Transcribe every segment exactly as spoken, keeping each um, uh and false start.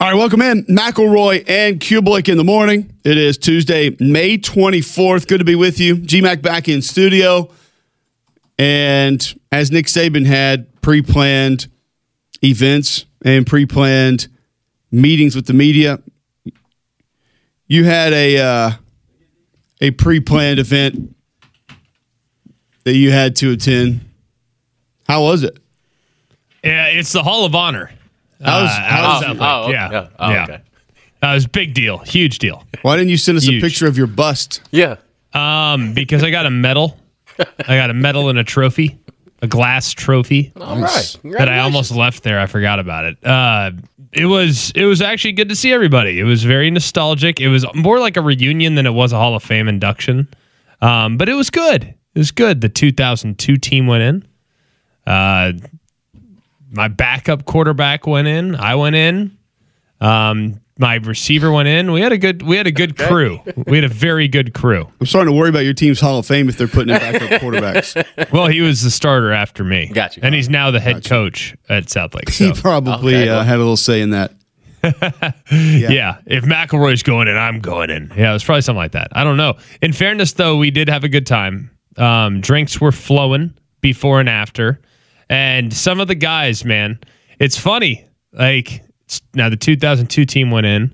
All right, welcome in McElroy and Kubelik in the morning. It is Tuesday, May twenty-fourth. Good to be with you. G-Mac back in studio. And as Nick Saban had pre-planned events and pre-planned meetings with the media, you had a uh, a pre-planned event that you had to attend. How was it? Yeah, it's the Hall of Honor. How was, uh, how was oh, it? oh, yeah, yeah, oh, yeah. Okay. That was a big deal, huge deal. Why didn't you send us huge. a picture of your bust? Yeah, um, because I got a medal. I got a medal and a trophy, a glass trophy. All right, that I almost left there. I forgot about it. Uh, it was it was actually good to see everybody. It was very nostalgic. It was more like a reunion than it was a Hall of Fame induction. Um, but it was good. It was good. The two thousand two team went in. Uh, my backup quarterback went in. I went in. Um, my receiver went in. We had a good. We had a good crew. We had a very good crew. I'm starting to worry about your team's Hall of Fame if they're putting in backup quarterbacks. Well, he was the starter after me. Got you. And he's now the head Gotcha. coach at Southlake. He So. probably Okay, uh, well. had a little say in that. yeah. yeah. If McElroy's going in, I'm going in. Yeah, it was probably something like that. I don't know. In fairness, though, we did have a good time. Um, drinks were flowing before and after. And some of the guys, man, it's funny. Like, now the two thousand two team went in,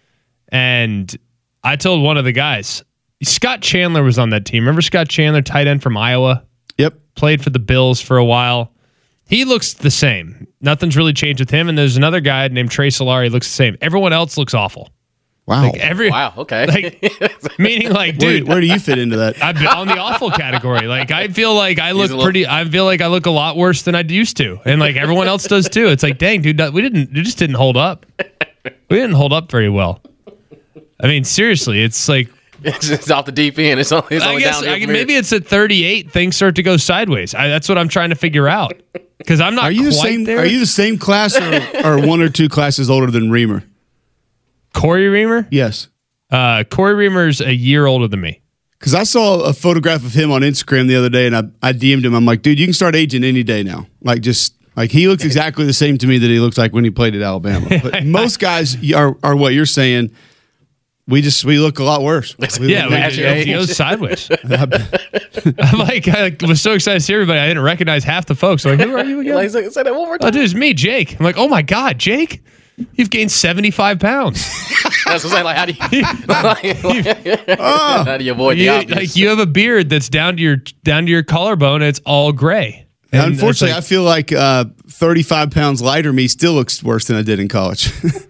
and I told one of the guys, Scott Chandler was on that team. Remember Scott Chandler, tight end from Iowa? Yep. Played for the Bills for a while. He looks the same. Nothing's really changed with him. And there's another guy named Trey Solari, looks the same. Everyone else looks awful. Wow. Like every, Wow. Okay. Like, meaning like, where, dude, where do you fit into that? I've been on the awful category. Like, I feel like I look a little- pretty, I feel like I look a lot worse than I used to. And like everyone else does too. It's like, dang, dude, we didn't, it just didn't hold up. We didn't hold up very well. I mean, seriously, it's like, It's just off the deep end. It's only, it's I only guess down I, maybe it's at thirty-eight, things start to go sideways. I, that's what I'm trying to figure out. Because I'm not Are you the quite same? there. Are you the same class or, or one or two classes older than Reamer? Corey Reamer? Yes. Uh, Corey Reamer's a year older than me. Because I saw a photograph of him on Instagram the other day, and I, I D M'd him. I'm like, dude, you can start aging any day now. Like, just like he looks exactly the same to me that he looks like when he played at Alabama. But most guys are are what you're saying. We just we look a lot worse. We Yeah, look we like- just, it goes sideways. I'm like, I was so excited to see everybody. I didn't recognize half the folks. I'm like, who are you again? Like, say, say that one more Oh, time. dude, it's me, Jake. I'm like, oh my God, Jake, you've gained seventy-five pounds. That's what I'm saying. Like, how do you, like, how do you avoid the You, obvious? like you have a beard that's down to your down to your collarbone. And it's all gray. And And unfortunately, it's I feel like uh, thirty-five pounds lighter me still looks worse than I did in college.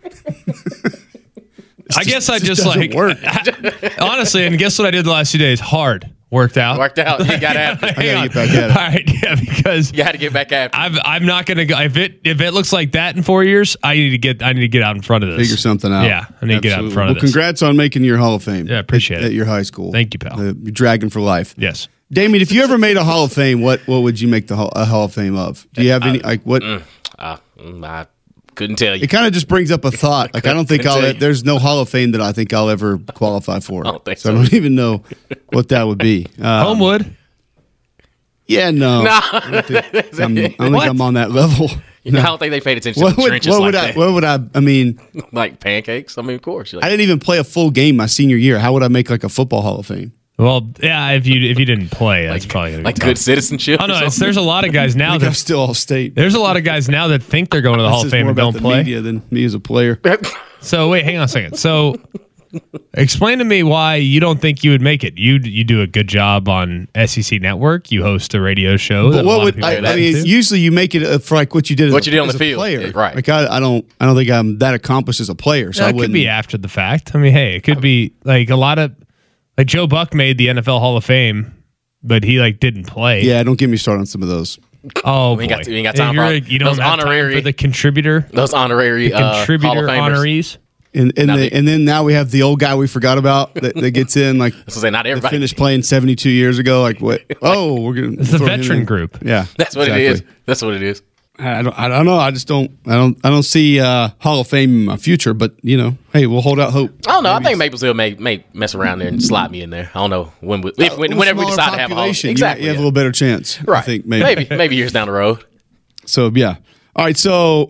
I guess I just just, doesn't like work. honestly, and guess what I did the last few days? Hard worked out. Worked out. You got after it. I Hang gotta on. get back at it. All right, yeah, because You had to get back after it. I've, I'm not gonna go if it if it looks like that in four years. I need to get I need to get out in front of this. Figure something out. Yeah, I need to get out in Absolutely. front well, of this. congrats on making your Hall of Fame. Yeah, appreciate at, it. At your high school. Thank you, pal. Uh, you're dragging for life. Yes. Damien, if you ever made a Hall of Fame, what what would you make the Hall, a Hall of Fame of? Do you have any like what? Uh, mm, I couldn't tell you. It kind of just brings up a thought. Like I don't think Couldn't I'll. tell you. There's no Hall of Fame that I think I'll ever qualify for. I don't think so. I so. don't even know what that would be. Um, Homewood. Yeah, no. No. I don't think, I'm, I don't think What? I'm on that level. I don't think they paid attention What to the would, trenches what like would I? that. What would I? I mean, Like pancakes. I mean, of course. You're I like, didn't even play a full game my senior year. How would I make like a football Hall of Fame? Well, yeah. If you if you didn't play, that's probably gonna be like tough. good citizenship. Oh or no, it's, something? there's a lot of guys now I think I'm that still all state. there's a lot of guys now that think they're going to the Hall This of is Fame more and about don't the play. media than me as a player. So wait, hang on a second. So explain to me why you don't think you would make it. You you do a good job on S E C Network. You host a radio show. But that a what lot of would people I, get I mean? into. Usually, you make it uh, for like what you did. As What a, you did on as the a field. player. Yeah, right. Like I, I don't, I don't think I'm that accomplished as a player. So Yeah, I it could wouldn't. be after the fact. I mean, hey, it could be like a lot of like Joe Buck made the N F L Hall of Fame, but he like didn't play. Yeah, don't get me started on some of those. Oh, We ain't boy. got- we ain't got If time you're for a- you don't those have honorary- time for the contributor, Those honorary the uh, Hall contributor of Famers. honorees. And and, Now the, they- and then now we have the old guy we forgot about that, that gets in like That's what I'm saying. Not they everybody. finished playing seventy-two years ago. Like what? Oh, we're gonna. It's the throw him veteran in. group. Yeah, That's what exactly. it is. That's what it is. I don't. I don't know. I just don't. I don't. I don't see uh, Hall of Fame in my future. But you know, hey, we'll hold out hope. I don't know. I think Maplesville may may mess around there and slide me in there. I don't know when we, if, when, With whenever we smaller decide to have a Hall. population, you- Exactly. you have yeah. a little better chance. right. I think maybe. maybe maybe years down the road. So yeah. All right. So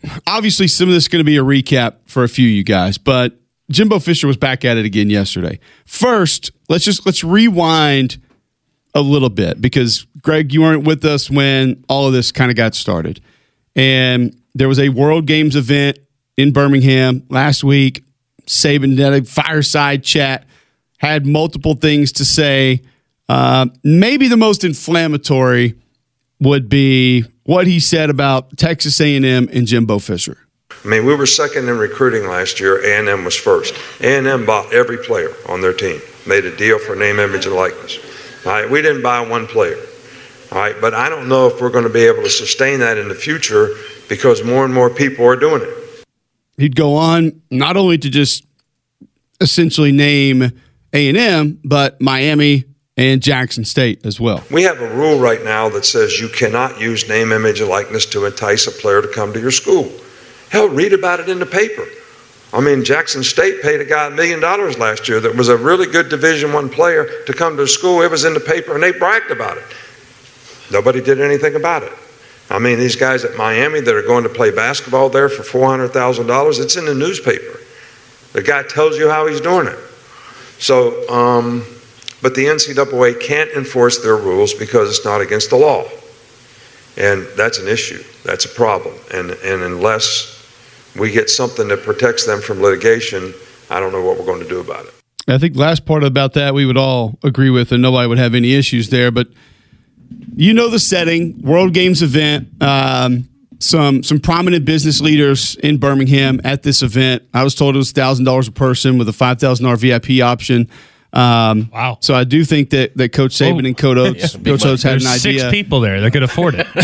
obviously some of this is going to be a recap for a few of you guys, but Jimbo Fisher was back at it again yesterday. First, let's just let's rewind a little bit because, Greg, you weren't with us when all of this kind of got started. And there was a World Games event in Birmingham last week. Saban did a fireside chat, had multiple things to say. Uh, maybe the most inflammatory would be what he said about Texas A and M and Jimbo Fisher. I mean, we were second in recruiting last year. A and M was first. A and M bought every player on their team, made a deal for name, image, and likeness. All right, we didn't buy one player. All right, but I don't know if we're going to be able to sustain that in the future because more and more people are doing it. He'd go on not only to just essentially name A and M, but Miami and Jackson State as well. We have a rule right now that says you cannot use name, image, and likeness to entice a player to come to your school. Hell, read about it in the paper. I mean, Jackson State paid a guy a million dollars last year that was a really good Division One player to come to school. It was in the paper, and they bragged about it. Nobody did anything about it. I mean, these guys at Miami that are going to play basketball there for four hundred thousand dollars, it's in the newspaper. The guy tells you how he's doing it. So, um, but the N C double A can't enforce their rules because it's not against the law. And that's an issue. That's a problem. And, and unless we get something that protects them from litigation, I don't know what we're going to do about it. I think the last part about that we would all agree with, and nobody would have any issues there. But you know the setting, World Games event, um, some some prominent business leaders in Birmingham at this event. I was told it was one thousand dollars a person with a five thousand dollars V I P option. Um, wow! So I do think that, that Coach Saban oh. and Coach Oates, yeah, Coach Oates had There's an idea. Six people there that could afford it.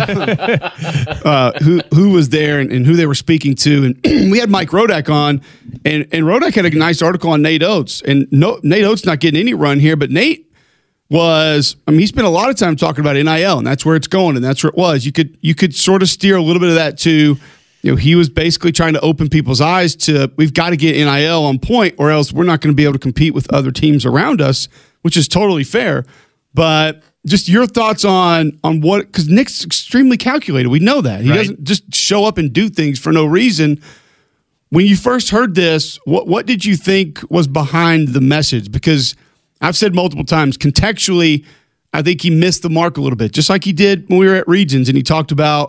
uh, who who was there and, and who they were speaking to, and we had Mike Rodak on, and and Rodak had a nice article on Nate Oates, and no, Nate Oates not getting any run here, but Nate was, I mean, he spent a lot of time talking about N I L, and that's where it's going, and that's where it was. You could you could sort of steer a little bit of that to. You know, he was basically trying to open people's eyes to we've got to get N I L on point or else we're not going to be able to compete with other teams around us, which is totally fair. But just your thoughts on on what, because Nick's extremely calculated. We know that. He right. doesn't just show up and do things for no reason. When you first heard this, what what did you think was behind the message? Because I've said multiple times, contextually, I think he missed the mark a little bit, just like he did when we were at Regions and he talked about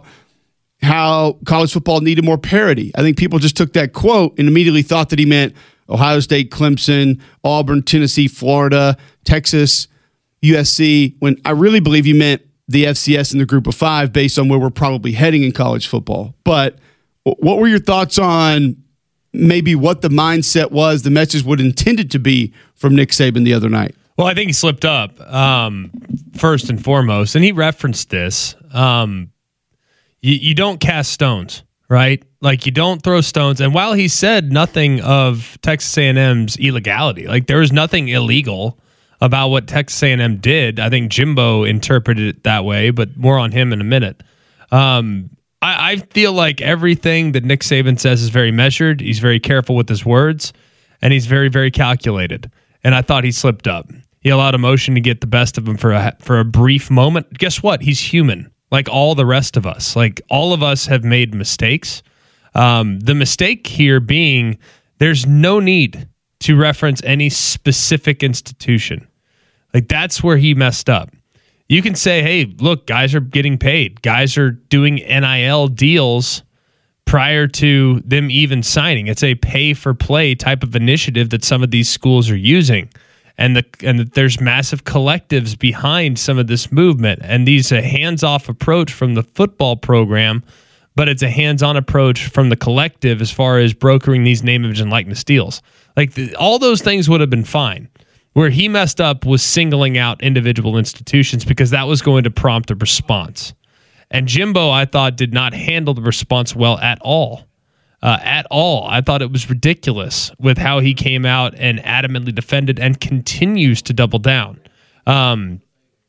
how college football needed more parity. I think people just took that quote and immediately thought that he meant Ohio State, Clemson, Auburn, Tennessee, Florida, Texas, U S C, when I really believe he meant the F C S and the group of five based on where we're probably heading in college football. But what were your thoughts on maybe what the mindset was, the message would intended to be from Nick Saban the other night? Well, I think he slipped up um, first and foremost, and he referenced this. Um, You, you don't cast stones, right? Like you don't throw stones. And while he said nothing of Texas A and M's illegality, like there was nothing illegal about what Texas A and M did. I think Jimbo interpreted it that way, but more on him in a minute. Um, I, I feel like everything that Nick Saban says is very measured. He's very careful with his words, and he's very, very calculated. And I thought he slipped up. He allowed emotion to get the best of him for a, for a brief moment. Guess what? He's human. Like all the rest of us. Like all of us have made mistakes. Um, the mistake here being there's no need to reference any specific institution. Like that's where he messed up. You can say, hey, look, guys are getting paid. Guys are doing N I L deals prior to them even signing. It's a pay-for-play type of initiative that some of these schools are using. And the and the, there's massive collectives behind some of this movement, and these a hands-off approach from the football program, but it's a hands-on approach from the collective as far as brokering these name, image, and likeness deals. Like the, all those things would have been fine. Where he messed up was singling out individual institutions because that was going to prompt a response. And Jimbo, I thought, did not handle the response well at all. Uh, at all. I thought it was ridiculous with how he came out and adamantly defended and continues to double down. Um,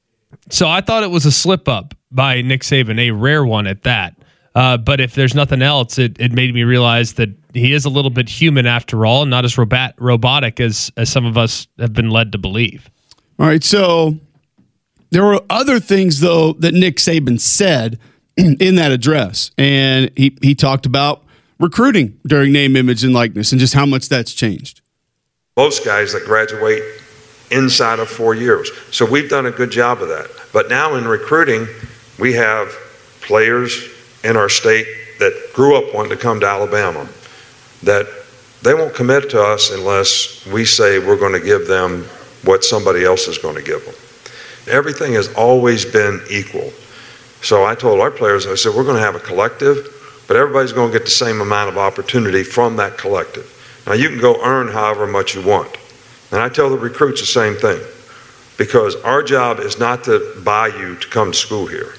so I thought it was a slip up by Nick Saban, a rare one at that. Uh, but if there's nothing else, it, it made me realize that he is a little bit human after all, not as robot, robotic as, as some of us have been led to believe. All right, so there were other things, though, that Nick Saban said in that address. And he, he talked about recruiting during name, image, and likeness and just how much that's changed. Most guys that graduate inside of four years. So we've done a good job of that. But now in recruiting, we have players in our state that grew up wanting to come to Alabama that they won't commit to us unless we say we're going to give them what somebody else is going to give them. Everything has always been equal. So I told our players, I said, we're going to have a collective, but everybody's going to get the same amount of opportunity from that collective. Now, you can go earn however much you want. And I tell the recruits the same thing, because our job is not to buy you to come to school here.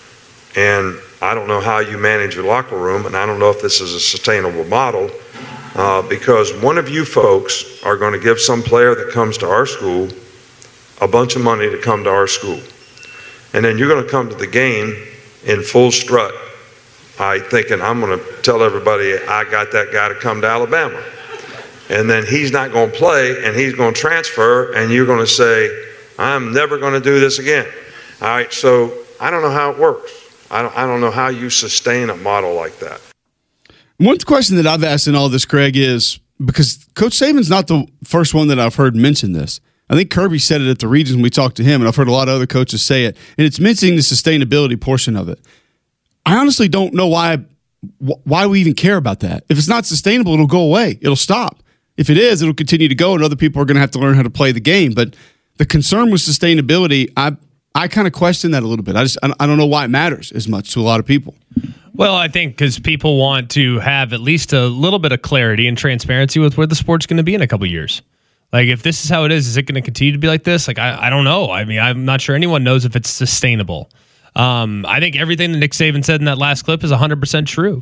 And I don't know how you manage your locker room, and I don't know if this is a sustainable model, uh, because one of you folks are going to give some player that comes to our school a bunch of money to come to our school. And then you're going to come to the game in full strut, I thinking, I'm going to tell everybody I got that guy to come to Alabama. And then he's not going to play, and he's going to transfer, and you're going to say, I'm never going to do this again. All right, so I don't know how it works. I don't, I don't know how you sustain a model like that. One question that I've asked in all this, Craig, is because Coach Saban's not the first one that I've heard mention this. I think Kirby said it at the Regions when we talked to him, and I've heard a lot of other coaches say it, and it's mentioning the sustainability portion of it. I honestly don't know why why we even care about that. If it's not sustainable, it'll go away. It'll stop. If it is, it'll continue to go, and other people are going to have to learn how to play the game. But the concern with sustainability, I I kind of question that a little bit. I just I don't know why it matters as much to a lot of people. Well, I think because people want to have at least a little bit of clarity and transparency with where the sport's going to be in a couple of years. Like, if this is how it is, is it going to continue to be like this? Like, I, I don't know. I mean, I'm not sure anyone knows if it's sustainable. Um, I think everything that Nick Saban said in that last clip is one hundred percent true.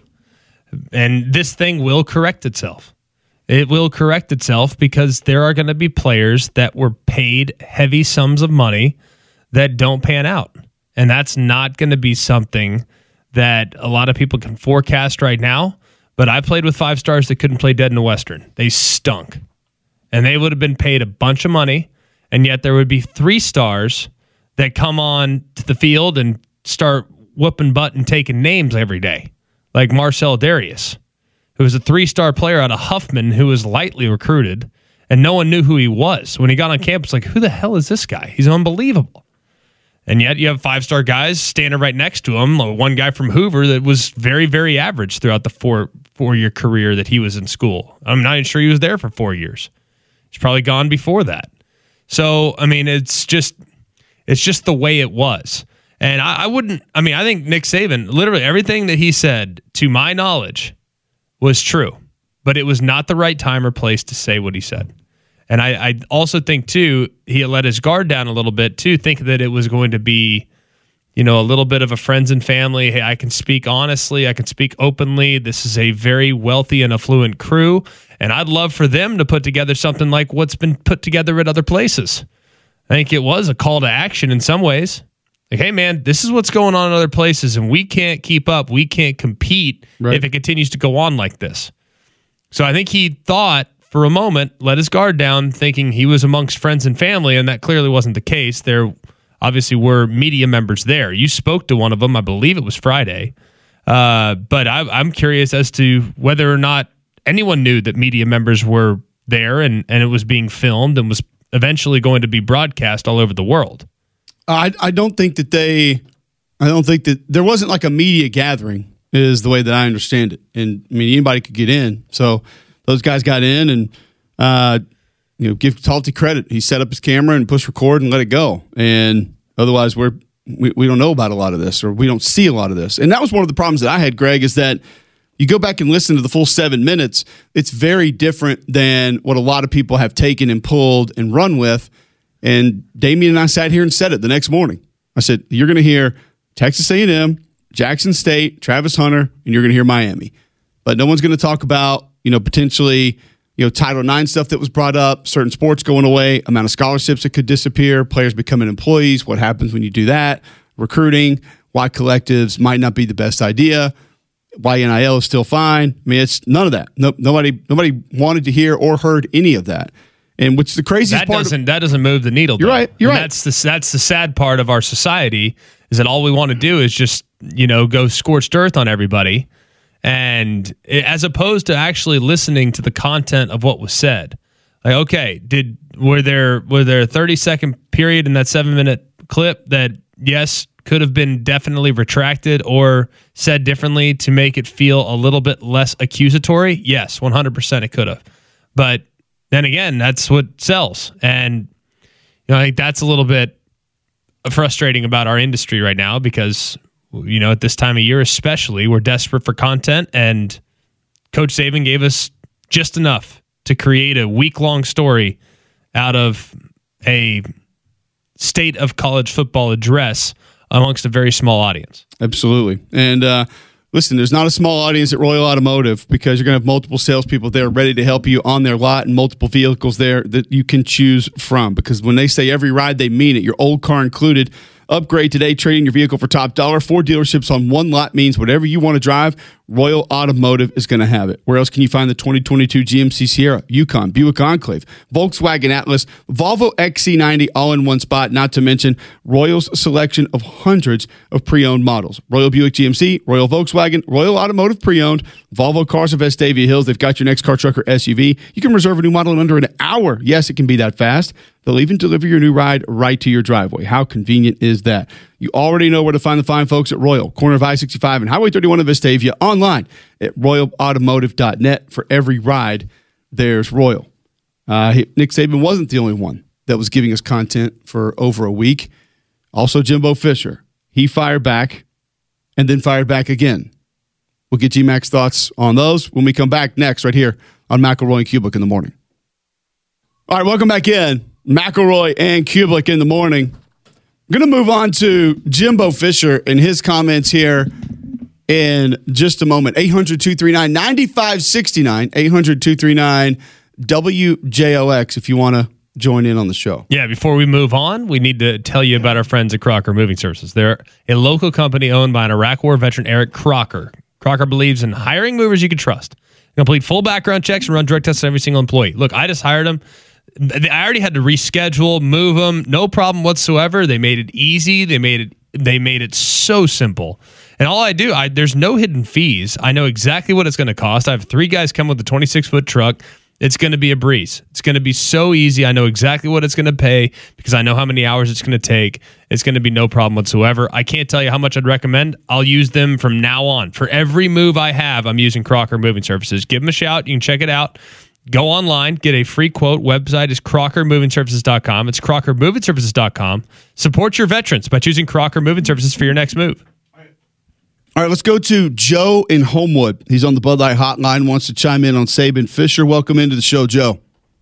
And this thing will correct itself. It will correct itself because there are going to be players that were paid heavy sums of money that don't pan out. And that's not going to be something that a lot of people can forecast right now. But I played with five stars that couldn't play dead in the Western. They stunk. And they would have been paid a bunch of money, and yet there would be three stars that come on to the field and start whooping butt and taking names every day, like Marcel Darius, who was a three-star player out of Huffman who was lightly recruited, and no one knew who he was. When he got on campus, like, who the hell is this guy? He's unbelievable. And yet you have five-star guys standing right next to him, one guy from Hoover that was very, very average throughout the four, four-year career that he was in school. I'm not even sure he was there for four years. He's probably gone before that. So, I mean, it's just it's just the way it was. And I, I wouldn't, I mean, I think Nick Saban, literally everything that he said, to my knowledge, was true. But it was not the right time or place to say what he said. And I, I also think, too, he let his guard down a little bit, too, think that it was going to be, you know, a little bit of a friends and family. Hey, I can speak honestly. I can speak openly. This is a very wealthy and affluent crew. And I'd love for them to put together something like what's been put together at other places. I think it was a call to action in some ways. Like, hey, man, this is what's going on in other places, and we can't keep up. We can't compete right. if it continues to go on like this. So I think he thought for a moment, let his guard down, thinking he was amongst friends and family, and that clearly wasn't the case. There obviously were media members there. You spoke to one of them. I believe it was Friday. Uh, but I, I'm curious as to whether or not anyone knew that media members were there and, and it was being filmed and was eventually going to be broadcast all over the world. I I don't think that they, I don't think that there wasn't like a media gathering is the way that I understand it. And I mean, anybody could get in. So those guys got in and, uh, you know, give Talty credit. He set up his camera and pushed record and let it go. And otherwise we're, we, we don't know about a lot of this, or we don't see a lot of this. And that was one of the problems that I had, Greg, is that you go back and listen to the full seven minutes, it's very different than what a lot of people have taken and pulled and run with. And Damien and I sat here and said it the next morning. I said, you're going to hear Texas A and M, Jackson State, Travis Hunter, and you're going to hear Miami. But no one's going to talk about, you know, potentially, you know, Title nine stuff that was brought up, certain sports going away, amount of scholarships that could disappear, players becoming employees, what happens when you do that, recruiting, why collectives might not be the best idea, why N I L is still fine. I mean, it's none of that. No, nobody, nobody wanted to hear or heard any of that. And what's the craziest that part? Doesn't, of, that doesn't move the needle. You're though. right. You're and right. That's the, that's the sad part of our society is that all we want to do is just, you know, go scorched earth on everybody. And it, as opposed to actually listening to the content of what was said. Like, okay, did were there were there a thirty second period in that seven minute clip that, yes, could have been definitely retracted or said differently to make it feel a little bit less accusatory? Yes, one hundred percent it could have. But then again, that's what sells. And you know, I think that's a little bit frustrating about our industry right now because, you know, at this time of year especially, we're desperate for content, and Coach Saban gave us just enough to create a week-long story out of a state of college football address amongst a very small audience. Absolutely. And uh, listen, there's not a small audience at Royal Automotive because you're going to have multiple salespeople there ready to help you on their lot and multiple vehicles there that you can choose from. Because when they say every ride, they mean it. Your old car included. Upgrade today, trading your vehicle for top dollar. Four dealerships on one lot means whatever you want to drive, Royal Automotive is going to have it. Where else can you find the twenty twenty-two G M C Sierra, Yukon, Buick Enclave, Volkswagen Atlas, Volvo X C ninety all in one spot, not to mention Royal's selection of hundreds of pre-owned models. Royal Buick G M C, Royal Volkswagen, Royal Automotive Pre-Owned, Volvo Cars of Vestavia Hills. They've got your next car, truck, or S U V. You can reserve a new model in under an hour. Yes, it can be that fast. They'll even deliver your new ride right to your driveway. How convenient is that? You already know where to find the fine folks at Royal, corner of I sixty-five and Highway thirty-one in Vestavia, online at royal automotive dot net. For every ride, there's Royal. Uh, Nick Saban wasn't the only one that was giving us content for over a week. Also, Jimbo Fisher. He fired back and then fired back again. We'll get G-Mac's thoughts on those when we come back next right here on McElroy and Kubick in the morning. All right, welcome back in. McElroy and Kubick in the morning. I'm going to move on to Jimbo Fisher and his comments here in just a moment. eight hundred, two three nine, nine five six nine, eight hundred, two three nine, W J O X if you want to join in on the show. Yeah, before we move on, we need to tell you about our friends at Crocker Moving Services. They're a local company owned by an Iraq War veteran, Eric Crocker. Crocker believes in hiring movers you can trust. Complete full background checks and run drug tests on every single employee. Look, I just hired him. I already had to reschedule, move them, no problem whatsoever. They made it easy. They made it. They made it so simple. And all I do, I there's no hidden fees. I know exactly what it's going to cost. I have three guys come with a twenty-six foot truck. It's going to be a breeze. It's going to be so easy. I know exactly what it's going to pay because I know how many hours it's going to take. It's going to be no problem whatsoever. I can't tell you how much I'd recommend. I'll use them from now on. For every move I have, I'm using Crocker Moving Services. Give them a shout. You can check it out. Go online, get a free quote. Website is crocker moving services dot com. It's crocker moving services dot com. Support your veterans by choosing Crocker Moving Services for your next move. All right, let's go to Joe in Homewood. He's on the Bud Light Hotline, wants to chime in on Saban Fisher. Welcome into the show, Joe.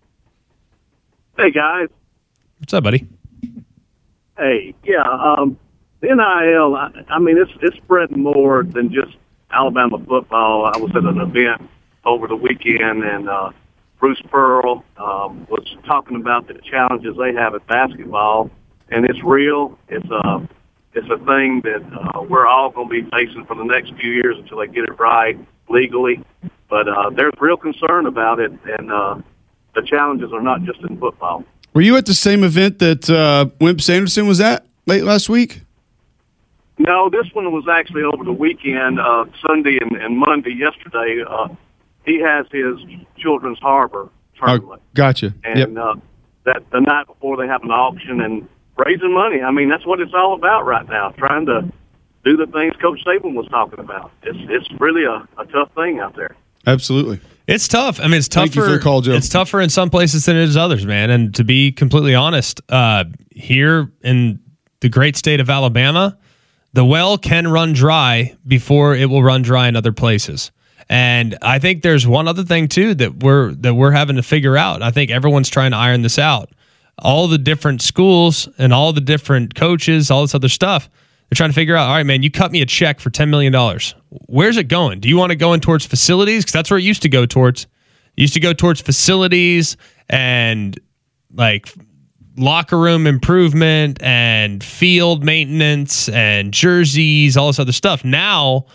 Hey, guys. What's up, buddy? Hey, yeah, um, the N I L, I, I mean, it's it's spreading more than just Alabama football. I was at an event over the weekend, and uh, Bruce Pearl um, was talking about the challenges they have at basketball, and it's real. It's a it's a thing that uh, we're all going to be facing for the next few years until they get it right legally. But uh, there's real concern about it, and uh, the challenges are not just in football. Were you at the same event that uh, Wimp Sanderson was at late last week? No, this one was actually over the weekend, uh, Sunday and, and Monday yesterday. Uh, he has his Children's Harbor tournament. Oh, gotcha. And yep. uh, that the night before they have an auction and raising money. I mean, that's what it's all about right now, trying to do the things Coach Saban was talking about. It's it's really a, a tough thing out there. Absolutely. It's tough. I mean, it's tougher. Thank you for the call, Joe. It's tougher in some places than it is others, man. And to be completely honest, uh, here in the great state of Alabama, the well can run dry before it will run dry in other places. And I think there's one other thing too that we're that we're having to figure out. I think everyone's trying to iron this out. All the different schools and all the different coaches, all this other stuff, they're trying to figure out, all right, man, you cut me a check for ten million dollars. Where's it going? Do you want to go in towards facilities? Because that's where it used to go towards. It used to go towards facilities and like locker room improvement and field maintenance and jerseys, all this other stuff. Now,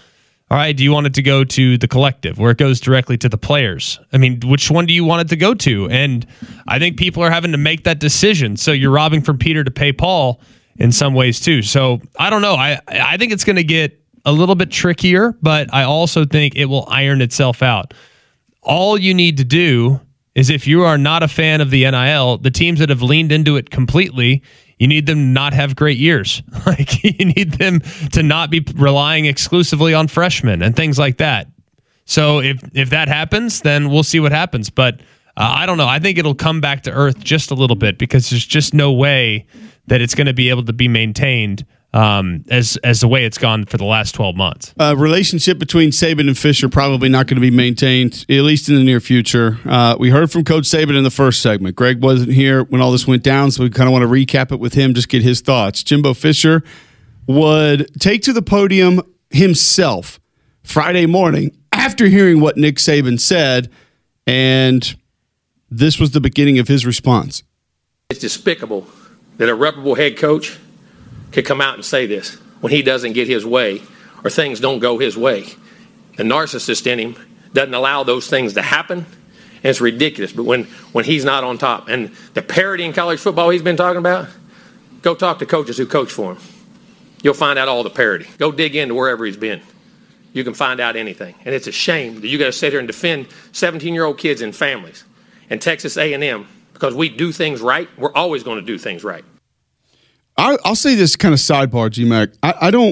All right, do you want it to go to the collective where it goes directly to the players? I mean, which one do you want it to go to? And I think people are having to make that decision. So you're robbing from Peter to pay Paul in some ways too. So I don't know. I, I think it's going to get a little bit trickier, but I also think it will iron itself out. All you need to do is, if you are not a fan of the N I L, the teams that have leaned into it completely, you need them to not have great years. Like, you need them to not be relying exclusively on freshmen and things like that. So if if that happens, then we'll see what happens. But uh, I don't know. I think it'll come back to earth just a little bit, because there's just no way that it's going to be able to be maintained um, as as the way it's gone for the last twelve months. Uh, relationship between Saban and Fisher probably not going to be maintained, at least in the near future. Uh, we heard from Coach Saban in the first segment. Greg wasn't here when all this went down, so we kind of want to recap it with him, just get his thoughts. Jimbo Fisher would take to the podium himself Friday morning after hearing what Nick Saban said, and this was the beginning of his response. It's despicable that a reputable head coach could come out and say this when he doesn't get his way or things don't go his way. The narcissist in him doesn't allow those things to happen, and it's ridiculous. But when, when he's not on top, and the parity in college football he's been talking about, go talk to coaches who coach for him. You'll find out all the parity. Go dig into wherever he's been. You can find out anything. And it's a shame that you got to sit here and defend seventeen-year-old kids and families and Texas A and M because we do things right. We're always going to do things right. I'll say this kind of sidebar, G-Mac. I, I don't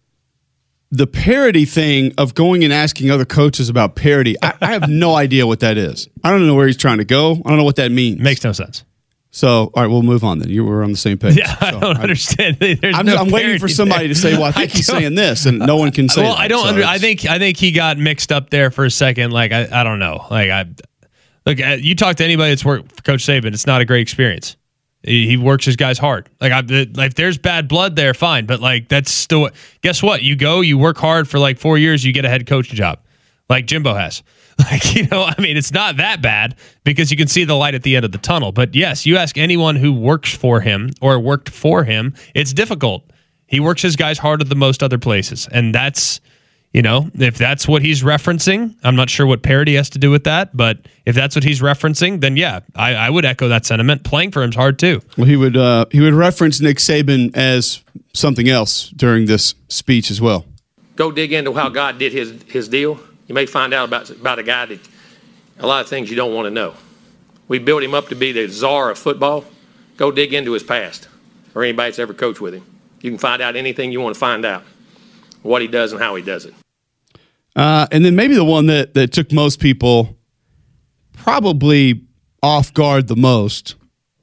– the parity thing of going and asking other coaches about parity, I, I have no idea what that is. I don't know where he's trying to go. I don't know what that means. Makes no sense. So, all right, we'll move on then. You were on the same page. Yeah, I so, don't I, understand. There's I'm, no I'm waiting for somebody there. to say, well, I think I he's saying this, and no one can say Well, that. I don't So under, I think I think he got mixed up there for a second. Like, I, I don't know. Like, I look, you talk to anybody that's worked for Coach Saban, it's not a great experience. He, he works his guys hard. Like, I, like, if there's bad blood there, fine. But, like, that's still – guess what? You go, you work hard for, like, four years, you get a head coaching job, like Jimbo has. Like, you know, I mean, it's not that bad because you can see the light at the end of the tunnel. But, yes, you ask anyone who works for him or worked for him, it's difficult. He works his guys harder than most other places. And that's – you know, if that's what he's referencing, I'm not sure what parity has to do with that, but if that's what he's referencing, then yeah, I, I would echo that sentiment. Playing for him's hard too. Well, he would uh, he would reference Nick Saban as something else during this speech as well. Go dig into how God did his, his deal. You may find out about, about a guy that a lot of things you don't want to know. We built him up to be the czar of football. Go dig into his past or anybody that's ever coached with him. You can find out anything you want to find out, what he does and how he does it. Uh, and then maybe the one that, that took most people probably off guard the most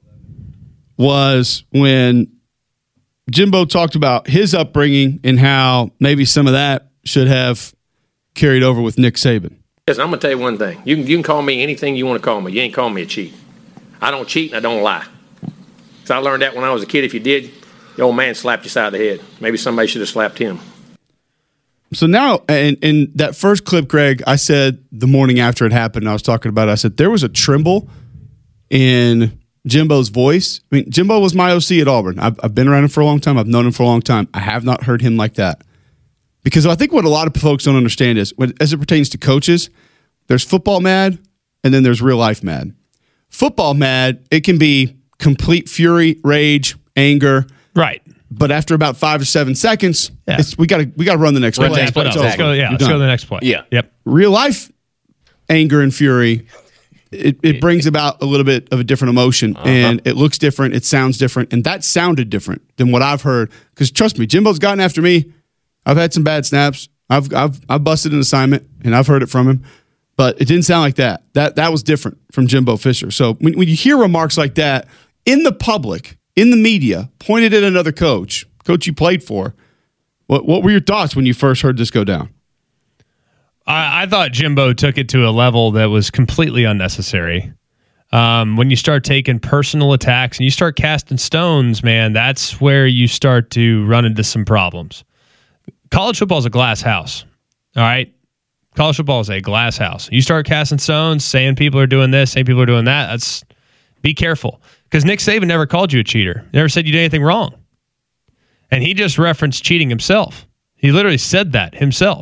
was when Jimbo talked about his upbringing and how maybe some of that should have carried over with Nick Saban. Yes, I'm going to tell you one thing. You can, you can call me anything you want to call me. You ain't calling me a cheat. I don't cheat and I don't lie. So I learned that when I was a kid. If you did, the old man slapped you side of the head. Maybe somebody should have slapped him. So now, in, in that first clip, Greg, I said the morning after it happened, I was talking about it, I said there was a tremble in Jimbo's voice. I mean, Jimbo was my O C at Auburn. I've, I've been around him for a long time. I've known him for a long time. I have not heard him like that. Because I think what a lot of folks don't understand is, when, as it pertains to coaches, there's football mad, and then there's real life mad. Football mad, it can be complete fury, rage, anger. Right. But after about five or seven seconds, yeah. it's, we got to we got to run the next Run play. next play. Let's go, yeah, let's go to the next play. Yeah. Yep. Real life anger and fury, it, it brings about a little bit of a different emotion, uh-huh. and it looks different, it sounds different, and that sounded different than what I've heard. Because trust me, Jimbo's gotten after me. I've had some bad snaps. I've I've I've busted an assignment, and I've heard it from him, but it didn't sound like that. That that was different from Jimbo Fisher. So when when you hear remarks like that in the public, in the media, pointed at another coach, coach you played for, what what were your thoughts when you first heard this go down? I, I thought Jimbo took it to a level that was completely unnecessary. Um, when you start taking personal attacks and you start casting stones, man, that's where you start to run into some problems. College football is a glass house, all right? College football is a glass house. You start casting stones, saying people are doing this, saying people are doing that, that's be careful. Because Nick Saban never called you a cheater. Never said you did anything wrong. And he just referenced cheating himself. He literally said that himself.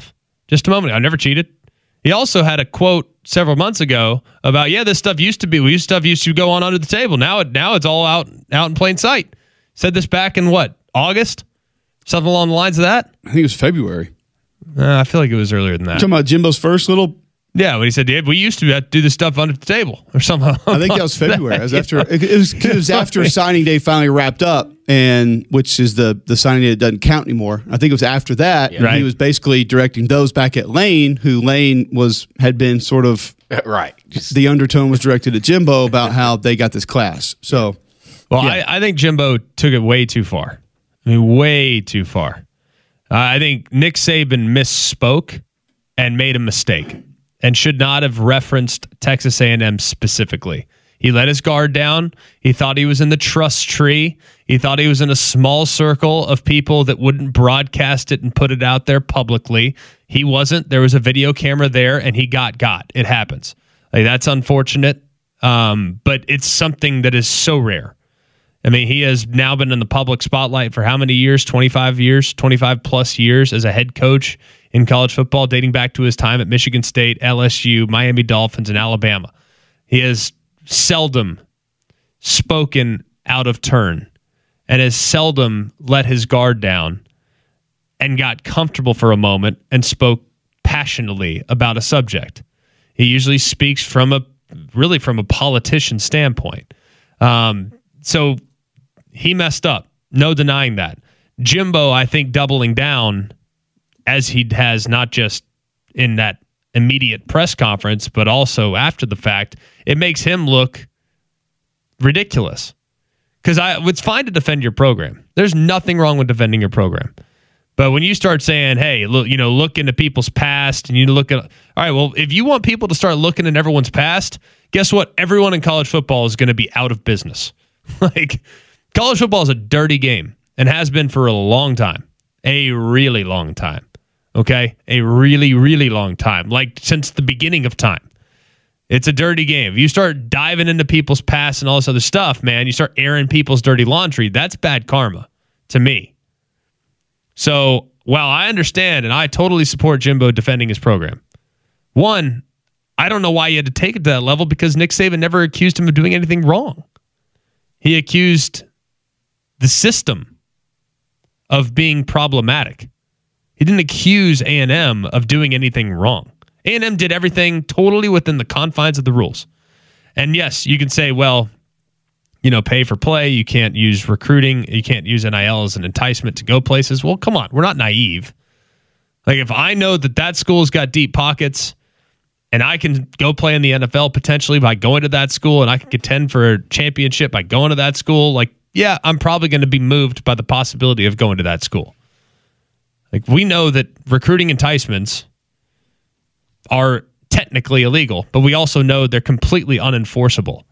just a moment ago. I never cheated. He also had a quote several months ago about, yeah, this stuff used to be, we used stuff used to go on under the table. Now it now it's all out out in plain sight. Said this back in what, August? Something along the lines of that? I think it was February. Uh, I feel like it was earlier than that. Talking about Jimbo's first little. Yeah, when he said, yeah, we used to do this stuff under the table or something. I think that was February. It was after it was, it was after signing day finally wrapped up, and which is the the signing day that doesn't count anymore. I think it was after that. Yeah. Right. He was basically directing those back at Lane, who Lane was had been sort of right. The undertone was directed at Jimbo about how they got this class. So, well, yeah. I, I think Jimbo took it way too far. I mean, way too far. Uh, I think Nick Saban misspoke and made a mistake, and should not have referenced Texas A and M specifically. He let his guard down. He thought he was in the trust tree. He thought he was in a small circle of people that wouldn't broadcast it and put it out there publicly. He wasn't. There was a video camera there, and he got got. It happens. Like, that's unfortunate, um, but it's something that is so rare. I mean, he has now been in the public spotlight for how many years? twenty-five years, twenty-five plus years as a head coach in college football, dating back to his time at Michigan State, L S U, Miami Dolphins, and Alabama. He has seldom spoken out of turn and has seldom let his guard down and got comfortable for a moment and spoke passionately about a subject. He usually speaks from a really from a politician standpoint. Um, so he messed up. No denying that. Jimbo, I think, doubling down as he has not just in that immediate press conference, but also after the fact, it makes him look ridiculous. Because I, it's fine to defend your program. There's nothing wrong with defending your program. But when you start saying, hey, look, you know, look into people's past, and you look at, all right, well, if you want people to start looking at everyone's past, guess what? Everyone in college football is going to be out of business. Like, college football is a dirty game and has been for a long time, a really long time. Okay, a really, really long time, like since the beginning of time. It's a dirty game. If you start diving into people's past and all this other stuff, man, you start airing people's dirty laundry. That's bad karma to me. So while I understand and I totally support Jimbo defending his program, one, I don't know why he had to take it to that level, because Nick Saban never accused him of doing anything wrong. He accused the system of being problematic. He didn't accuse A and M of doing anything wrong. A and M did everything totally within the confines of the rules. And yes, you can say, well, you know, pay for play. You can't use recruiting. You can't use N I L as an enticement to go places. Well, come on. We're not naive. Like, if I know that that school's got deep pockets and I can go play in the N F L potentially by going to that school, and I can contend for a championship by going to that school, like, yeah, I'm probably going to be moved by the possibility of going to that school. Like, we know that recruiting enticements are technically illegal, but we also know they're completely unenforceable.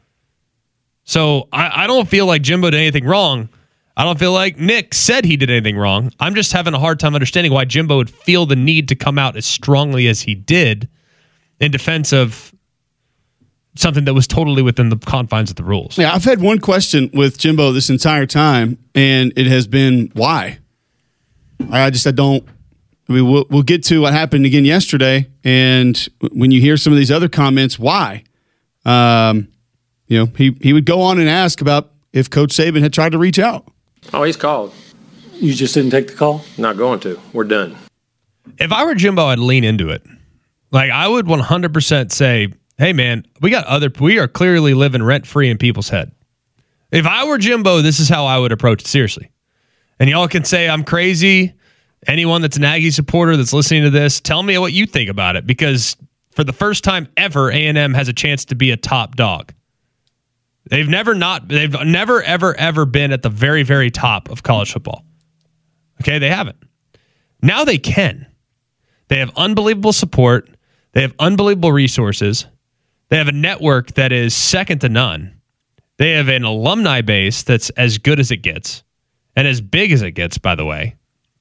So I, I don't feel like Jimbo did anything wrong. I don't feel like Nick said he did anything wrong. I'm just having a hard time understanding why Jimbo would feel the need to come out as strongly as he did in defense of something that was totally within the confines of the rules. Yeah, I've had one question with Jimbo this entire time, and it has been why. I just I don't. I mean, we'll, we'll get to what happened again yesterday, and when you hear some of these other comments, why? Um, you know, he he would go on and ask about if Coach Saban had tried to reach out. Oh, he's called. You just didn't take the call? Not going to. We're done. If I were Jimbo, I'd lean into it. Like, I would one hundred percent say, hey, man, we got other, we are clearly living rent free in people's head. If I were Jimbo, this is how I would approach it seriously. And y'all can say I'm crazy. Anyone that's an Aggie supporter that's listening to this, tell me what you think about it, because for the first time ever, A and M has a chance to be a top dog. They've never not, they've never, ever, ever been at the very, very top of college football. Okay, they haven't. Now they can. They have unbelievable support. They have unbelievable resources. They have a network that is second to none. They have an alumni base that's as good as it gets, and as big as it gets, by the way.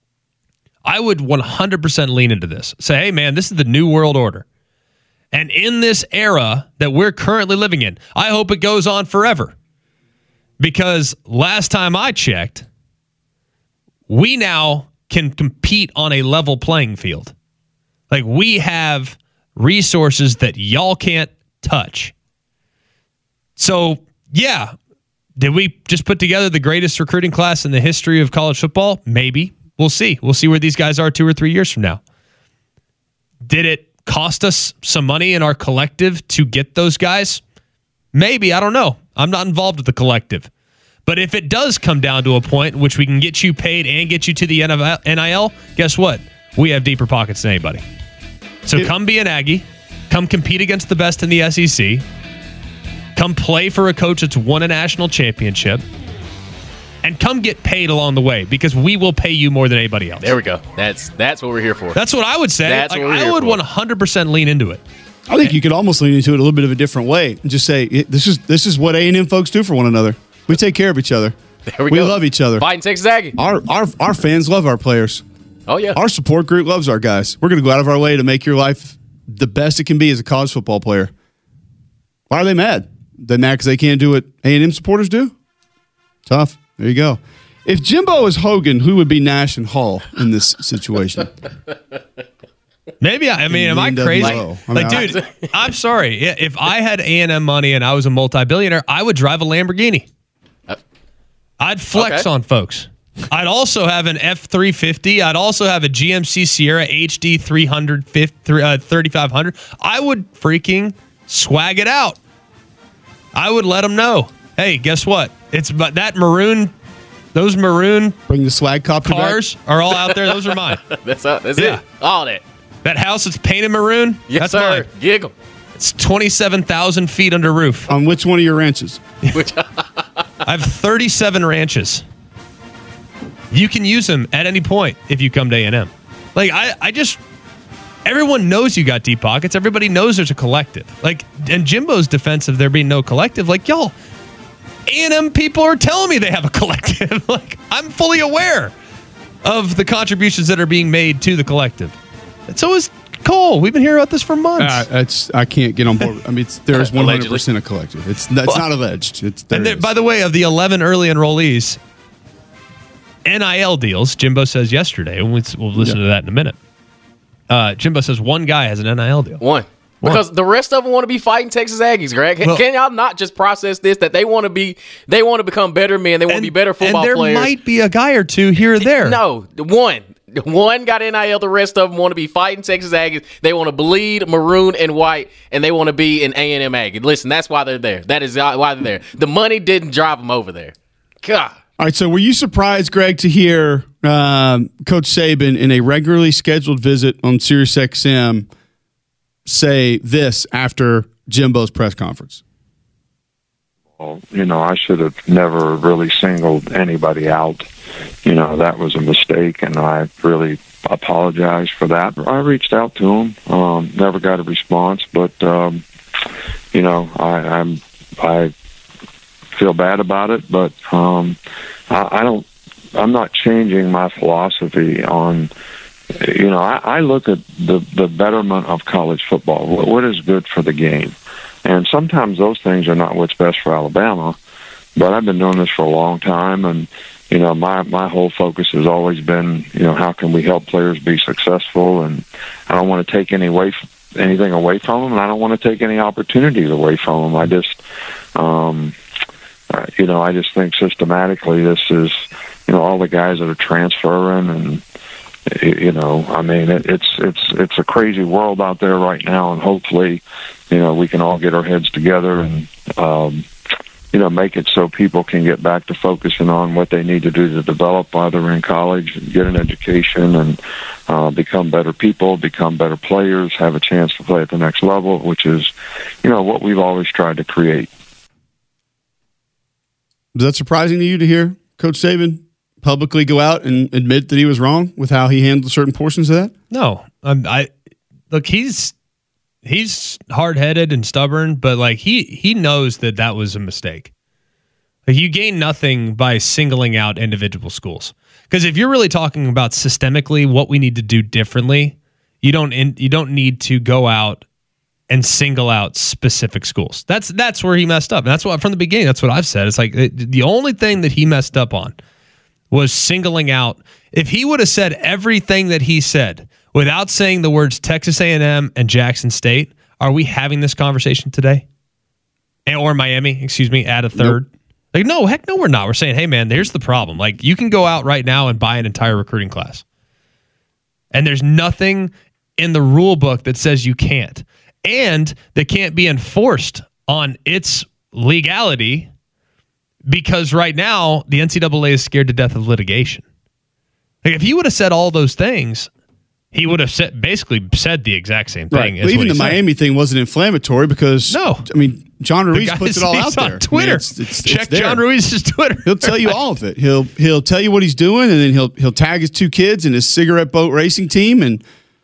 I would one hundred percent lean into this. Say, hey, man, this is the new world order. And in this era that we're currently living in, I hope it goes on forever. Because last time I checked, we now can compete on a level playing field. Like, we have resources that y'all can't touch. So, yeah, did we just put together the greatest recruiting class in the history of college football? Maybe. We'll see. We'll see where these guys are two or three years from now. Did it cost us some money in our collective to get those guys? Maybe. I don't know. I'm not involved with the collective. But if it does come down to a point in which we can get you paid and get you to the N I L, guess what? We have deeper pockets than anybody. So come be an Aggie. Come compete against the best in the S E C. Come play for a coach that's won a national championship. And come get paid along the way, because we will pay you more than anybody else. There we go. That's that's what we're here for. That's what I would say. That's like, what we're I here would for. one hundred percent lean into it. I think you could almost lean into it a little bit of a different way and just say, this is this is what A and M folks do for one another. We take care of each other. There we, we go. love each other. Fighting Texas Aggie. Our, our, our fans love our players. Oh, yeah. Our support group loves our guys. We're going to go out of our way to make your life the best it can be as a college football player. Why are they mad? They're mad because they can't do what A and M supporters do? Tough. There you go. If Jimbo is Hogan, who would be Nash and Hall in this situation? Maybe. I, I mean, am I crazy? Like, I mean, like dude, I, I'm sorry. If I had A and M money and I was a multi-billionaire, I would drive a Lamborghini. I'd flex okay. on folks. I'd also have an F three fifty. I'd also have a G M C Sierra H D three hundred, thirty-five hundred. I would freaking swag it out. I would let them know, hey, guess what? It's but that maroon, those maroon bring the swag copter cars back. Are all out there. Those are mine. that's uh, that's yeah. it. All that. That house that's painted maroon. Yes, that's sir. mine. Giggle. It's twenty-seven thousand feet under roof. On which one of your ranches? Which I have thirty-seven ranches. You can use them at any point if you come to A and M. Like, I, I just... Everyone knows you got deep pockets. Everybody knows there's a collective. Like, in Jimbo's defense of there being no collective, like, y'all, A and M people are telling me they have a collective. Like, I'm fully aware of the contributions that are being made to the collective. And so is Cole. We've been hearing about this for months. Uh, it's, I can't get on board. I mean, it's, there's one hundred percent a collective. It's, it's well, not alleged. It's, and there, by the way, of the eleven early enrollees, N I L deals, Jimbo says yesterday, and we'll, we'll listen yeah. to that in a minute. Uh, Jimbo says one guy has an N I L deal. One. One. Because the rest of them want to be fighting Texas Aggies, Greg. Well, can y'all not just process this, that they want to be, they want to become better men, they want to be better football and there players? There might be a guy or two here or there. No, one. One got N I L, the rest of them want to be fighting Texas Aggies. They want to bleed maroon and white, and they want to be an A and M Aggie. Listen, that's why they're there. That is why they're there. The money didn't drive them over there. God. All right, so were you surprised, Greg, to hear um, Coach Saban in a regularly scheduled visit on Sirius X M say this after Jimbo's press conference? Well, you know, I should have never really singled anybody out. You know, that was a mistake, and I really apologize for that. I reached out to him, um, never got a response, but, um, you know, I, I'm I feel bad about it, but um, I, I don't, I'm not changing my philosophy on, you know, I, I look at the, the betterment of college football, what, what is good for the game. And sometimes those things are not what's best for Alabama, but I've been doing this for a long time, and, you know, my, my whole focus has always been, you know, how can we help players be successful, and I don't want to take any way, anything away from them, and I don't want to take any opportunities away from them. I just, um, uh, you know, I just think systematically this is, you know, all the guys that are transferring, and, you know, I mean, it, it's it's it's a crazy world out there right now, and hopefully, you know, we can all get our heads together and, um, you know, make it so people can get back to focusing on what they need to do to develop while they're in college, get an education, and uh, become better people, become better players, have a chance to play at the next level, which is, you know, what we've always tried to create. Is that surprising to you to hear Coach Saban publicly go out and admit that he was wrong with how he handled certain portions of that? No, um, I look. He's he's hard headed and stubborn, but like he he knows that that was a mistake. Like, you gain nothing by singling out individual schools, because if you're really talking about systemically what we need to do differently, you don't in, you don't need to go out and single out specific schools. That's that's where he messed up. And that's what from the beginning. That's what I've said. It's like it, the only thing that he messed up on was singling out. If he would have said everything that he said without saying the words Texas A and M and Jackson State, are we having this conversation today? And, or Miami, excuse me, add a third? Nope. Like, no, heck no, we're not. We're saying, hey, man, here's the problem. Like, you can go out right now and buy an entire recruiting class. And there's nothing in the rule book that says you can't. And that can't be enforced on its legality because right now the N C double A is scared to death of litigation. Like, if he would have said all those things, he would have said, basically said the exact same thing. Right. But even the said. Miami thing wasn't inflammatory because, no. I mean, John Ruiz puts it all out there. On Twitter. I mean, it's, it's, Check it's John Ruiz's Twitter. He'll tell you all of it. He'll he'll tell you what he's doing, and then he'll he'll tag his two kids and his cigarette boat racing team and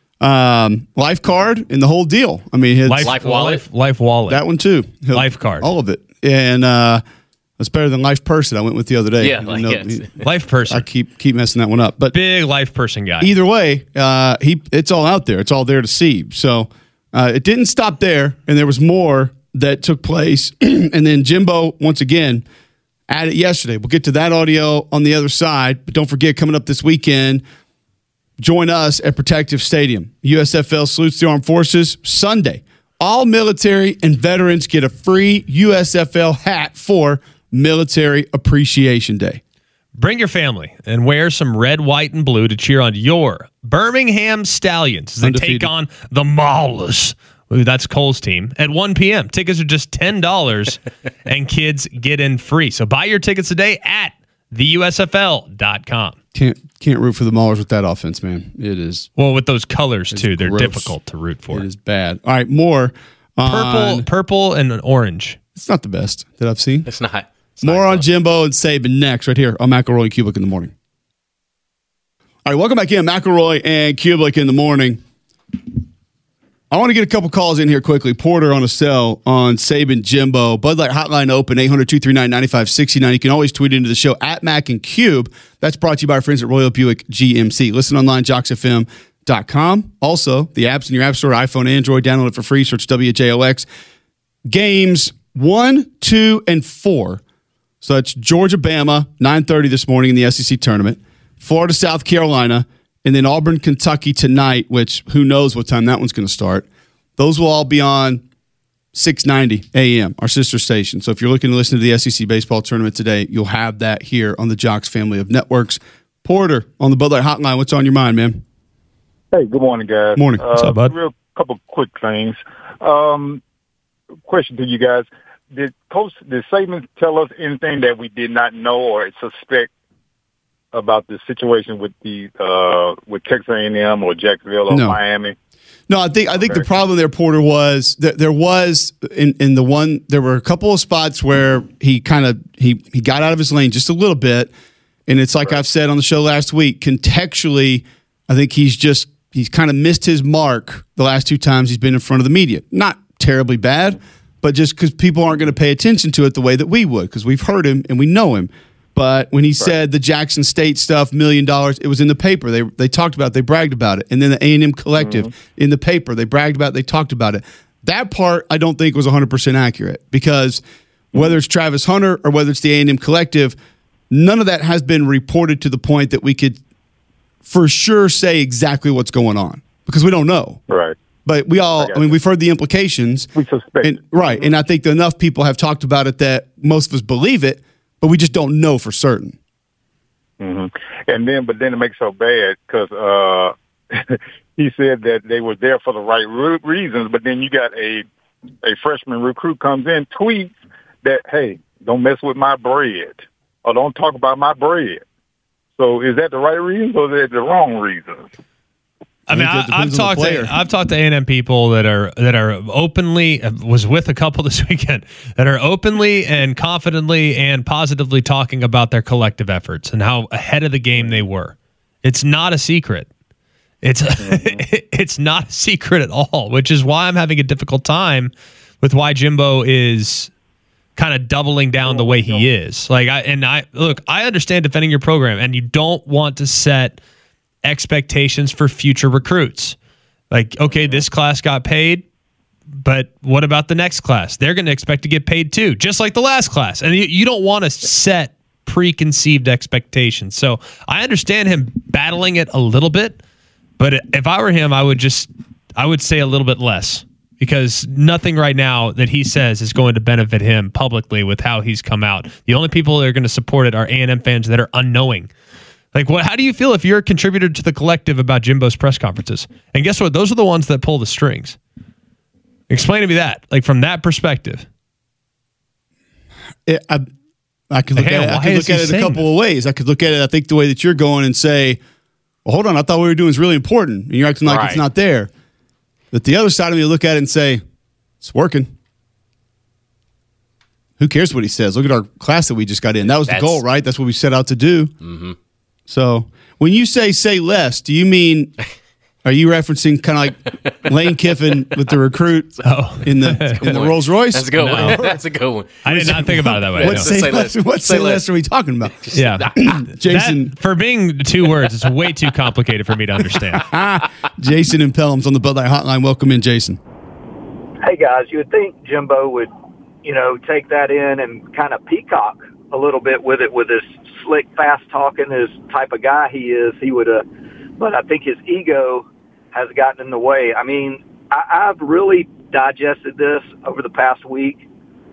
um, life card and the whole deal. I mean, his life, life wallet, life, life wallet, that one too. He'll, life card, all of it, and uh, that's better than life person. I went with the other day. Yeah, like, know, yes. he, life person. I keep keep messing that one up, but big life person guy. Either way, uh, he it's all out there. It's all there to see. So uh, it didn't stop there, and there was more that took place. And then Jimbo once again at it yesterday. We'll get to that audio on the other side, but don't forget, coming up this weekend, join us at Protective Stadium. U S F L salutes the armed forces Sunday. All military and veterans get a free U S F L hat for Military Appreciation Day. Bring your family and wear some red, white, and blue to cheer on your Birmingham Stallions as they Undefeated. Take on the Maulers. Ooh, that's Cole's team at one p.m. Tickets are just ten dollars and kids get in free. So buy your tickets today at the U S F L dot com. Can't can't root for the Maulers with that offense, man. It is well with those colors too. They're gross. difficult to root for. It is bad. All right, more purple, on, purple and an orange. It's not the best that I've seen. It's not. It's more not on Jimbo and Saban next, right here on McElroy and Kublick in the morning. All right, welcome back in, McElroy and Kublick in the morning. I want to get a couple calls in here quickly. Porter on a cell on Saban Jimbo. Bud Light Hotline open, eight hundred, two three nine, nine five six nine. You can always tweet into the show at Mac and Cube. That's brought to you by our friends at Royal Buick G M C. Listen online, jocks f m dot com. Also, the app's in your app store, iPhone, Android. Download it for free. Search W J O X. Games one, two, and four. So that's Georgia, Bama, nine thirty this morning in the S E C tournament. Florida, South Carolina. And then Auburn, Kentucky tonight, which who knows what time that one's going to start. Those will all be on six ninety A M, our sister station. So if you're looking to listen to the S E C baseball tournament today, you'll have that here on the Jocks family of networks. Porter on the Bud Light Hotline. What's on your mind, man? Hey, good morning, guys. Morning. Uh, What's up, bud? Real couple quick things. Um, question to you guys: Did Coach did Saban tell us anything that we did not know or suspect about the situation with the uh, with Texas A and M or Jacksonville or no. Miami? No, I think I think okay. the problem there, Porter, was that there was in, in the one there were a couple of spots where he kind of he he got out of his lane just a little bit, and it's like right. I've said on the show last week. Contextually, I think he's just he's kind of missed his mark the last two times he's been in front of the media. Not terribly bad, but just because people aren't going to pay attention to it the way that we would, because we've heard him and we know him. But when he right. said the Jackson State stuff, million dollars, it was in the paper. They they talked about it. They bragged about it. And then the A and M Collective mm-hmm. in the paper, they bragged about it. They talked about it. That part I don't think was one hundred percent accurate because whether it's Travis Hunter or whether it's the A and M Collective, none of that has been reported to the point that we could for sure say exactly what's going on because we don't know. Right. But we all, I, I mean, we've heard the implications. We suspect. And, right. And I think that enough people have talked about it that most of us believe it. But we just don't know for certain. Mm-hmm. And then, but then it makes it so bad because uh, he said that they were there for the right re- reasons. But then you got a a freshman recruit comes in, tweets that, hey, don't mess with my bread or don't talk about my bread. So is that the right reason or is that the wrong reason? I mean, I, I've talked to I've talked to A and M people that are that are openly was with a couple this weekend that are openly and confidently and positively talking about their collective efforts and how ahead of the game they were. It's not a secret. It's mm-hmm. it's not a secret at all, which is why I'm having a difficult time with why Jimbo is kind of doubling down the way he is. Like I and I look, I understand defending your program, and you don't want to set expectations for future recruits. Like, okay, this class got paid, but what about the next class? They're going to expect to get paid too, just like the last class. And you, you don't want to set preconceived expectations. So I understand him battling it a little bit, But if I were him, I would just I would say a little bit less, because nothing right now that he says is going to benefit him publicly with how he's come out. The only people that are going to support it are A and M fans that are unknowing. Like, what? How do you feel if you're a contributor to the collective about Jimbo's press conferences? And guess what? Those are the ones that pull the strings. Explain to me that, like, from that perspective. It, I, I could look Like, at hey, it, I why could is look he at it a saying couple this? of ways. I could look at it, I think, the way that you're going and say, well, hold on, I thought what we were doing is really important, and you're acting like Right. it's not there. But the other side of me, look at it and say, it's working. Who cares what he says? Look at our class that we just got in. That was That's- the goal, right? That's what we set out to do. Mm-hmm. So when you say say less, do you mean, are you referencing kind of like Lane Kiffin with the recruit Oh. in the in the one. Rolls Royce? That's a good No. one. That's a good one. I did not think about it that way. What no. say, Say less? less. What Say say less. less are we talking about? Yeah. Jason, That, for being two words, it's way too complicated for me to understand. Jason and Pelham's on the Bud Light Hotline. Welcome in, Jason. Hey guys, you would think Jimbo would, you know, take that in and kind of peacock a little bit with it, with his slick, fast talking, his type of guy he is. He would, uh, but I think his ego has gotten in the way. I mean, I, I've really digested this over the past week,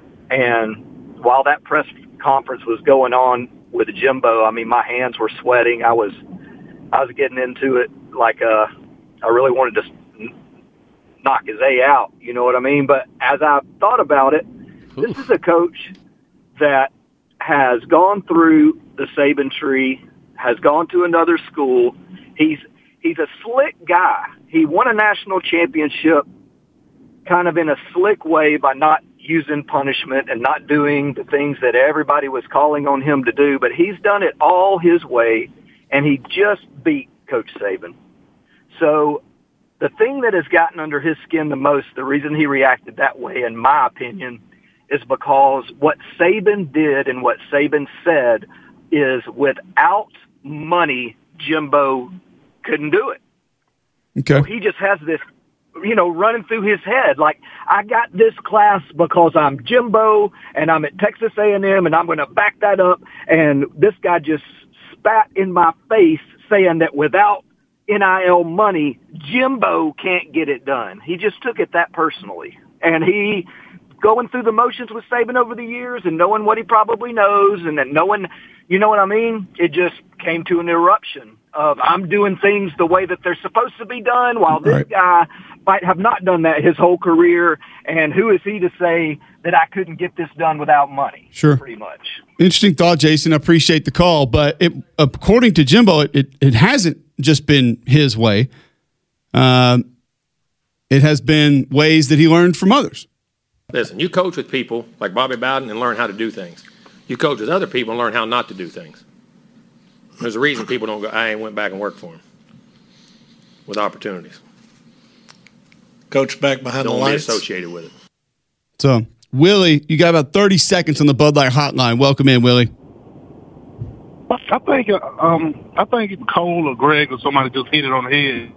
and while that press conference was going on with Jimbo, I mean, my hands were sweating. I was, I was getting into it like, uh, I really wanted to knock his A out, you know what I mean? But as I thought about it, this is a coach that has gone through the Saban tree, has gone to another school. He's he's a slick guy. He won a national championship kind of in a slick way by not using punishment and not doing the things that everybody was calling on him to do. But he's done it all his way, and he just beat Coach Saban. So the thing that has gotten under his skin the most, the reason he reacted that way, in my opinion, is because what Saban did and what Saban said is without money, Jimbo couldn't do it. Okay. So he just has this, you know, running through his head. Like, I got this class because I'm Jimbo and I'm at Texas A and M and I'm going to back that up. And this guy just spat in my face saying that without N I L money, Jimbo can't get it done. He just took it that personally. And he, going through the motions with Saban over the years and knowing what he probably knows and then knowing, you know what I mean? It just came to an eruption of, I'm doing things the way that they're supposed to be done, while this Right. guy might have not done that his whole career. And who is he to say that I couldn't get this done without money? Sure. Pretty much. Interesting thought, Jason. I appreciate the call. But it, according to Jimbo, it, it, it hasn't just been his way. Um, it has been ways that he learned from others. Listen, you coach with people like Bobby Bowden and learn how to do things. You coach with other people and learn how not to do things. There's a reason people don't go, I ain't went back and worked for him with opportunities. Coach back behind Don't the be lights. associated with it. So, Willie, you got about thirty seconds on the Bud Light Hotline. Welcome in, Willie. I think uh, um, I think if Cole or Greg or somebody just hit it on the head,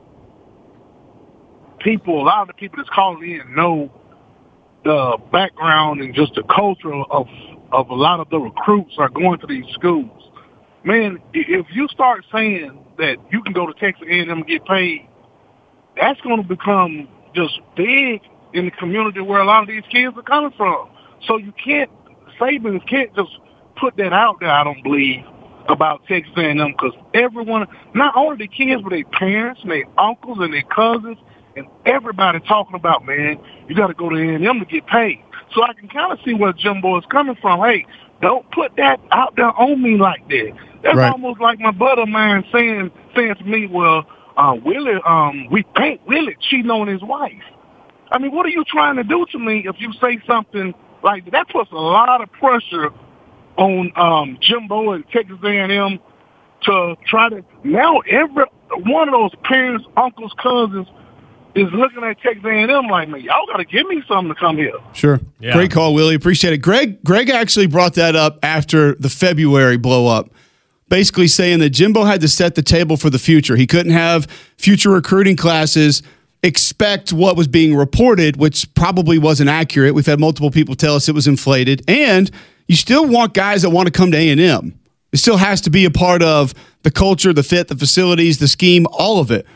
people, a lot of the people that's calling in know the background and just the culture of of a lot of the recruits are going to these schools. Man, if you start saying that you can go to Texas A and M and get paid, that's going to become just big in the community where a lot of these kids are coming from. So you can't, Saban can't just put that out there, I don't believe, about Texas A and M, because everyone, not only the kids, but their parents and their uncles and their cousins and everybody talking about, man, you got to go to A and M to get paid. So I can kind of see where Jimbo is coming from. Hey, don't put that out there on me like that. That's Right. almost like my brother of mine saying, saying to me, well, uh, Willie, um, we think Willie cheating on his wife. I mean, what are you trying to do to me if you say something like that? That puts a lot of pressure on um, Jimbo and Texas A and M to try to, now every one of those parents, uncles, cousins is looking at Texas A and M like, man, y'all got to give me something to come here. Sure. Yeah. Great call, Willie. Appreciate it. Greg Greg actually brought that up after the February blow up, basically saying that Jimbo had to set the table for the future. He couldn't have future recruiting classes expect what was being reported, which probably wasn't accurate. We've had multiple people tell us it was inflated. And you still want guys that want to come to A and M. It still has to be a part of the culture, the fit, the facilities, the scheme, all of it.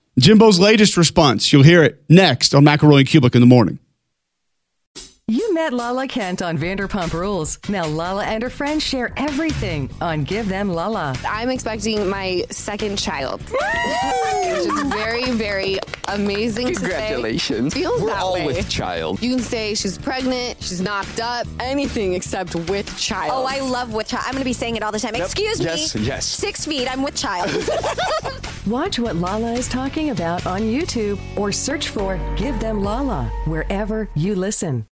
Jimbo's latest response. You'll hear it next on McElroy and Kubik in the morning. You met Lala Kent on Vanderpump Rules. Now Lala and her friends share everything on Give Them Lala. I'm expecting my second child. Which is very, very amazing Congratulations. to say. Feels We're that all way. with child. You can say she's pregnant, she's knocked up, anything except with child. Oh, I love with child. I'm going to be saying it all the time. Yep. Excuse Yes, me. yes. Six feet. I'm with child. Watch what Lala is talking about on YouTube or search for Give Them Lala wherever you listen.